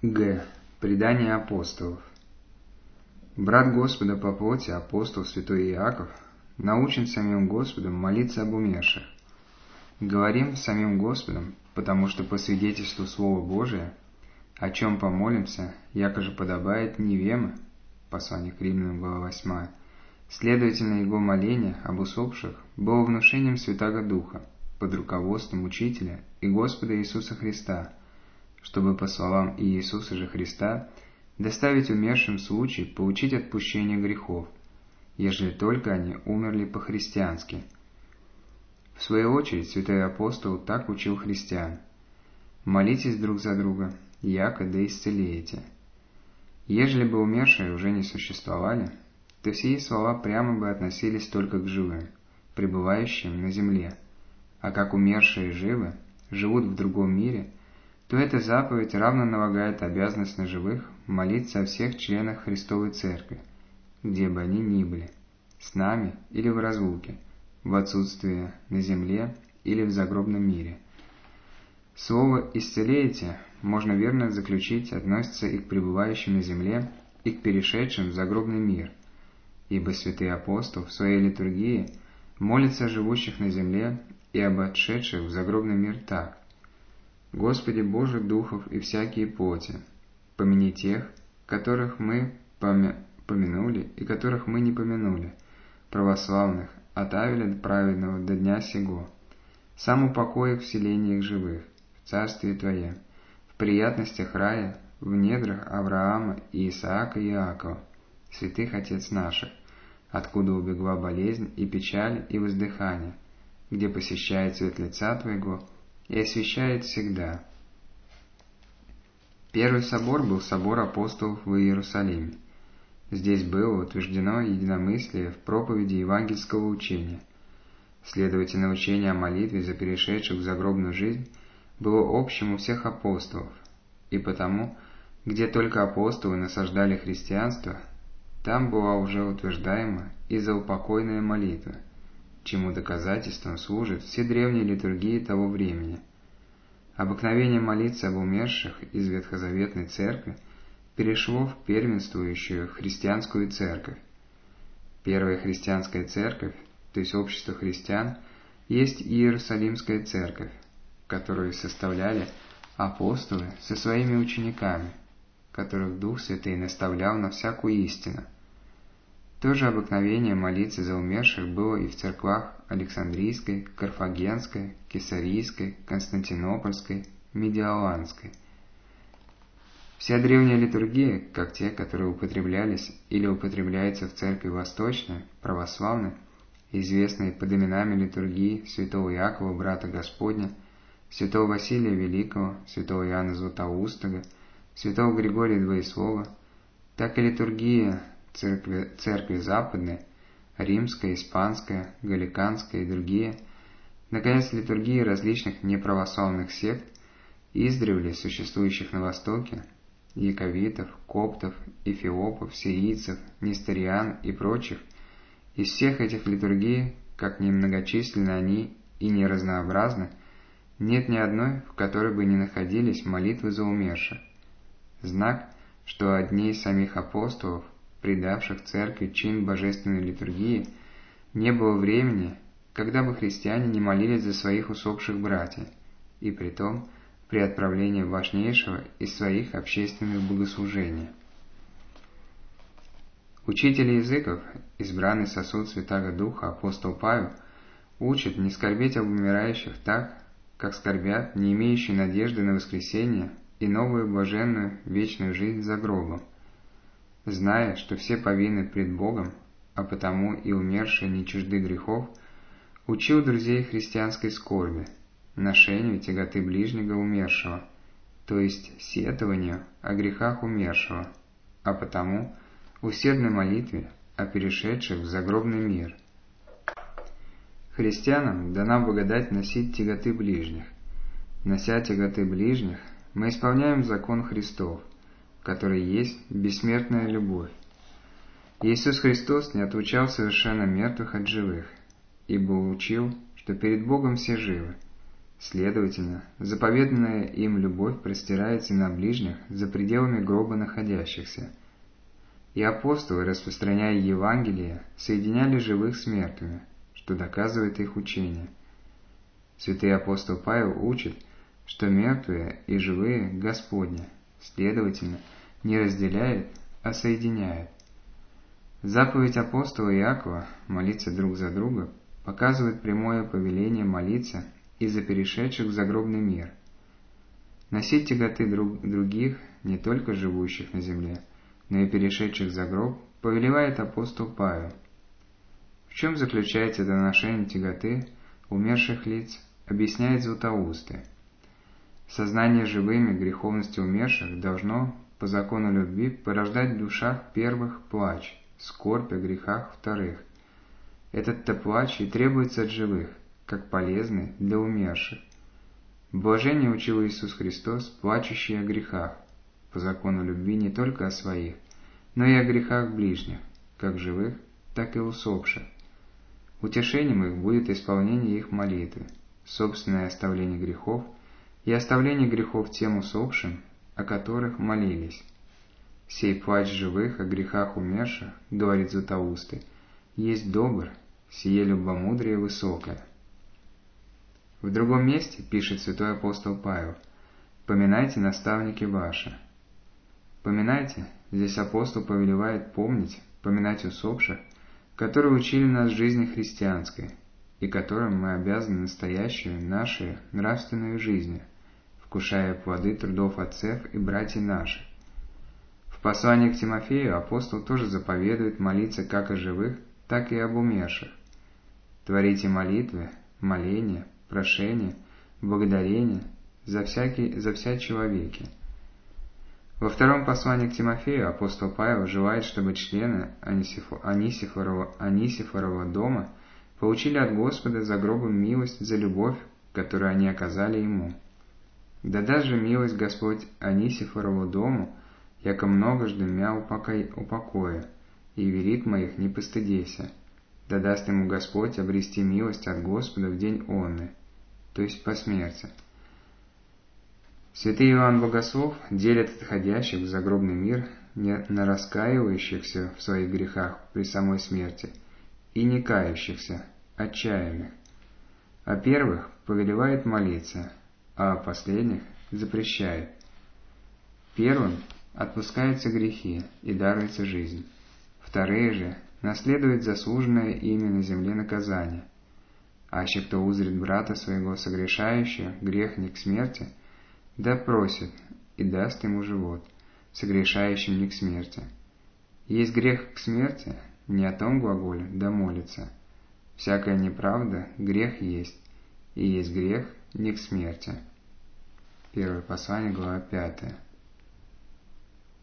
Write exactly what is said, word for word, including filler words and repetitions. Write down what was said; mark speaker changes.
Speaker 1: Г. Предание апостолов. Брат Господа по плоти, апостол святой Иаков, научен самим Господом молиться об умерших. Говорим самим Господом, потому что по свидетельству Слова Божия, о чем помолимся, яко же подобает невемы, послание к Римлянам, глава восьмая, следовательно, его моление об усопших было внушением Святаго Духа под руководством Учителя и Господа Иисуса Христа, чтобы, по словам Иисуса же Христа, доставить умершим случай получить отпущение грехов, ежели только они умерли по-христиански. В свою очередь, святой апостол так учил христиан: «Молитесь друг за друга, яко да исцелеете». Ежели бы умершие уже не существовали, то сии слова прямо бы относились только к живым, пребывающим на земле, а как умершие живы, живут в другом мире, то эта заповедь равно налагает обязанность на живых молиться о всех членах Христовой Церкви, где бы они ни были, с нами или в разлуке, в отсутствие на земле или в загробном мире. Слово «исцелеете» можно верно заключить относится и к пребывающим на земле, и к перешедшим в загробный мир, ибо святый апостол в своей литургии молится о живущих на земле и об отшедших в загробный мир так: «Господи Боже духов и всякие плоти, помяни тех, которых мы помянули и которых мы не помянули, православных, от Авеля праведного до дня сего, сам упокой их в селениях живых, в царстве Твоем, в приятностях рая, в недрах Авраама и Исаака и Иакова, святых отец наших, откуда убегла болезнь и печаль и воздыхание, где посещает свет лица Твоего и освящает всегда». Первый собор был собор апостолов в Иерусалиме. Здесь было утверждено единомыслие в проповеди евангельского учения. Следовательно, учение о молитве за перешедших в загробную жизнь было общим у всех апостолов, и потому, где только апостолы насаждали христианство, там была уже утверждаема и заупокойная молитва, чему доказательством служат все древние литургии того времени. Обыкновение молиться об умерших из Ветхозаветной Церкви перешло в первенствующую христианскую церковь. Первая христианская церковь, то есть общество христиан, есть Иерусалимская церковь, которую составляли апостолы со своими учениками, которых Дух Святый наставлял на всякую истину. То же обыкновение молиться за умерших было и в церквах Александрийской, Карфагенской, Кесарийской, Константинопольской, Медиаланской. Вся древняя литургия, как те, которые употреблялись или употребляются в церкви восточной, православной, известной под именами литургии святого Иакова, брата Господня, святого Василия Великого, святого Иоанна Златоустого, святого Григория Двоеслова, так и литургия церкви, церкви западной, римская, испанская, галиканская и другие, наконец, литургии различных неправославных сект, издревле существующих на Востоке, яковитов, коптов, эфиопов, сирийцев, несториан и прочих, из всех этих литургий, как ни многочисленны они и не разнообразны, нет ни одной, в которой бы не находились молитвы за умерших. Знак, что от дней самих апостолов, придавших церкви чин божественной литургии, не было времени, когда бы христиане не молились за своих усопших братьев, и притом при отправлении важнейшего из своих общественных богослужений. Учитель языков, избранный сосуд Святаго Духа апостол Павел, учит не скорбеть об умирающих так, как скорбят не имеющие надежды на воскресение и новую блаженную вечную жизнь за гробом, зная, что все повинны пред Богом, а потому и умершие не чужды грехов, учил друзей христианской скорби, ношению тяготы ближнего умершего, то есть сетованию о грехах умершего, а потому усердной молитве о перешедших в загробный мир. Христианам дана благодать носить тяготы ближних. Нося тяготы ближних, мы исполняем закон Христов, который есть бессмертная любовь. Иисус Христос не отлучал совершенно мертвых от живых, ибо учил, что перед Богом все живы, Следовательно, заповеданная им любовь простирается на ближних за пределами гроба находящихся. И апостолы, распространяя Евангелие, соединяли живых с мертвыми, что доказывает их учение. Святый апостол Павел учит, что мертвые и живые Господни, следовательно, не разделяет, а соединяет. Заповедь апостола Иакова молиться друг за друга показывает прямое повеление молиться и за перешедших в загробный мир. Носить тяготы друг других, не только живущих на земле, но и перешедших за гроб, повелевает апостол Павел. В чем заключается это ношение тяготы умерших лиц, объясняет Златоустый. Сознание живыми греховности умерших должно, по закону любви, порождать в душах первых плач, скорбь о грехах вторых. Этот-то плач и требуется от живых, как полезный для умерших. Блажение учил Иисус Христос, плачущий о грехах, по закону любви не только о своих, но и о грехах ближних, как живых, так и усопших. Утешением их будет исполнение их молитвы, собственное оставление грехов и оставление грехов тем усопшим, о которых молились. «Сей плач живых о грехах умерших, — говорит Златоустый, — есть добр, сие любомудрие высокое». В другом месте пишет святой апостол Павел: «Поминайте наставники ваши». Поминайте, здесь апостол повелевает помнить, поминать усопших, которые учили нас жизни христианской, и которым мы обязаны настоящую нашу нравственную жизнь, вкушая плоды трудов отцев и братьев наших. В послании к Тимофею апостол тоже заповедует молиться как о живых, так и об умерших. Творите молитвы, моления, прошения, благодарения за всякий, за вся человеки. Во втором послании к Тимофею апостол Павел желает, чтобы члены Анисифорова, Анисифорова дома получили от Господа за гробом милость за любовь, которую они оказали ему. Да даст же милость Господь Анисифорову дому, яко многожды мя упокоя, и верит моих не постыдейся. Да даст ему Господь обрести милость от Господа в день онный, то есть по смерти. Святый Иоанн Богослов делит отходящих в загробный мир на раскаивающихся в своих грехах при самой смерти и не кающихся, отчаянных. О первых повелевает молиться, а о последних запрещает. Первым отпускаются грехи и даруется жизнь. Вторые же наследуют заслуженное ими на земле наказание. Аще кто узрит брата своего согрешающего, грешник к смерти, да просит и даст ему живот, согрешающим не к смерти. Есть грех к смерти, не о том глаголе, да молится. Всякая неправда грех есть, и есть грех не к смерти. Первое послание, глава пятая.